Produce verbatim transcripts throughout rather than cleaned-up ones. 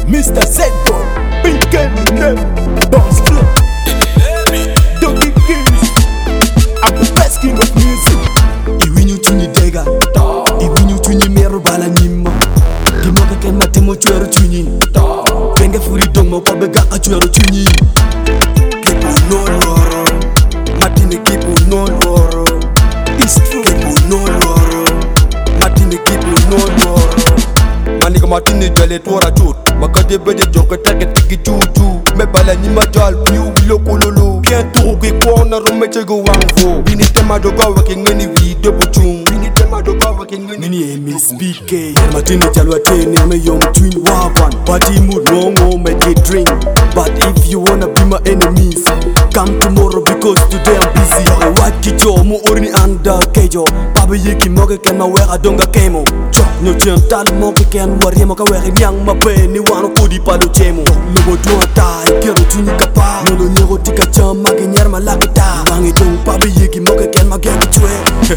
Mister Z-Boy, Pink and Boss Flip, Doggy Kings. I'm the best king of music. Iwinyu chunyi dega, Iwinyu chunyi mero bala nima. Dimoka ken matemo chuero chunyi. Benga furi domo kwa bega ka chuero chunyi. Kipu no loro, Matine kipu no loro. It's true, kipu no loro, Matine kipu no loro. Maniga Matine jale tora chut. Makade bede jonka take tiki chuchu. Me bala ni majal piu loko lolo. Bien tout ki kona rume chego wangfo. Bini tema doga wake ngeni video buchung. Bini tema doga wake ngeni Nini emi speake Matine jalwa teni me yom twin wapan. Party mood ngongo me dey drink. But if you wanna be my enemies, come tomorrow because today I'm busy. Wat kicho mu orni anda kejo. Babi yiki moge ken ma wera donga kemo. Chok no chen tal moge ken wari mo ka weri nyang ma be ni wano kodi palo chemo. Lobo tuwa tai kero chuni kapa. Nolo nyero tika cham magi nyer ma lakita. Bangi dong babi yiki moge ken ma gengi chwe.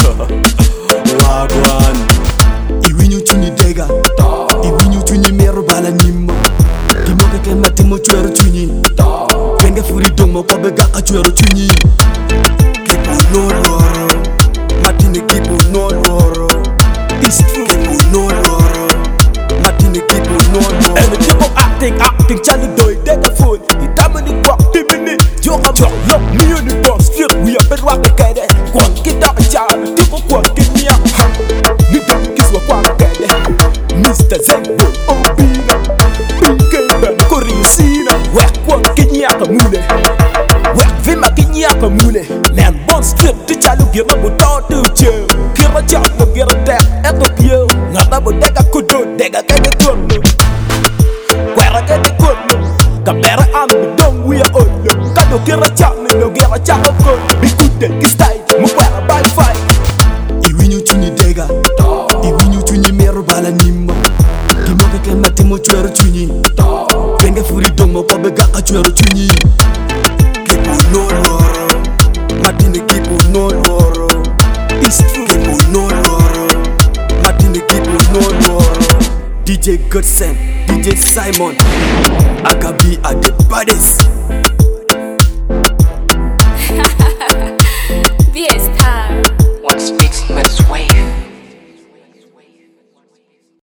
Wagwan Iwinyu chuni dega, Iwinyu chuni mero bala nima. Dimoke ken matimo chuero chuni. Benga furi domo kwa bega ka chuero chuni. Kipu no loro, Matine kipu no loro. It's true, kipu no loro, Matine kipu no loro. And the people acting, acting, Charlie doy dega phone. The time in the walk, the minute, you're a job. Look, me on the bus, straight, we have been rocking, get it. Quack it up, child, people quacking me up. You don't kiss what quack get it. Mister Z-Boy, Obina, Pink and Korisina. Whack quacking yak a mule. Whack Vima Kinyak a mule. Land one strip, the child who give up without the chair. Give a job, no get a deck at the pier. Not about deck, I could do, deck, I get it good. Where I get it good. The better I'm the dumb, we are old. Can you get a job, no get a job of good. Be good, then it's time, move where I buy fight. Iwinyu chuni dega, Iwinyu chuni mero bala nima. Dimoka ken matemo chuero chuni. Benga furi domo kwa bega ka chuero chuni. Kipu no loro, Matine kipu no loro. It's true, kipu no loro, Matine kipu no loro. D J Goodson, D J Simon, Akabi at the baddest.